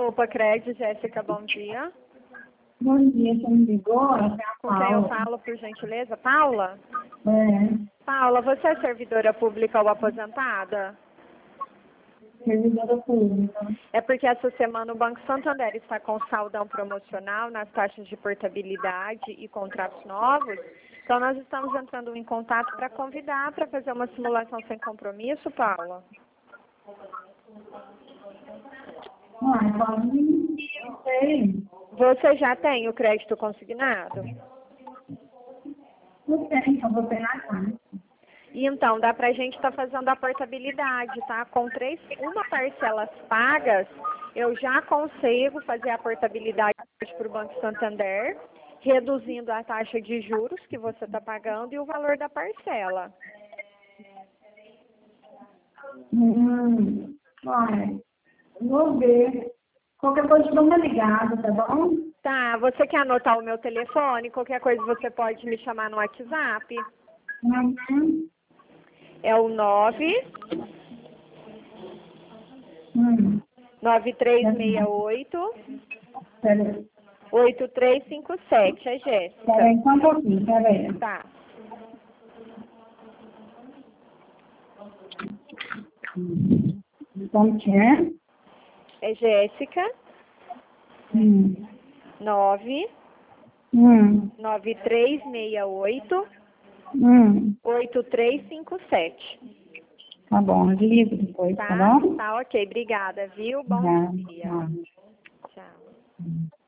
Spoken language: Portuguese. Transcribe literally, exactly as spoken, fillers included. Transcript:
Opa Crédito, Jéssica, bom dia. Bom dia, você me ligou? É a Com quem eu Paula. falo, por gentileza? Paula? É, Paula, você é servidora pública ou aposentada? servidora pública. É porque essa semana o Banco Santander está com saldão promocional nas taxas de portabilidade e contratos novos. Então, nós estamos entrando em contato para convidar para fazer uma simulação sem compromisso, Paula. Ah, Paula, não sei. Você já tem o crédito consignado? Não sei, então vou pegar cá. E então, dá para a gente estar fazendo a portabilidade, tá? Com três, uma parcelas pagas, eu já consigo fazer a portabilidade para o Banco Santander, reduzindo a taxa de juros que você está pagando e o valor da parcela. Hum, olha, vou ver. Qualquer coisa, dá uma ligada, tá bom? Tá, você quer anotar o meu telefone? Qualquer coisa você pode me chamar no WhatsApp. Uhum. É o nove Hum. nove três seis oito Peraí, oito três cinco sete, é Jéssica. peraí, só um pouquinho, peraí. Tá. Como que é? É Jéssica, Hum. nove Hum. nove três seis oito Hum. oito três cinco sete. Tá bom, ligo depois, tá Tá? bom? Tá, ok. Obrigada, viu? Bom Tá, dia. tá. Tchau.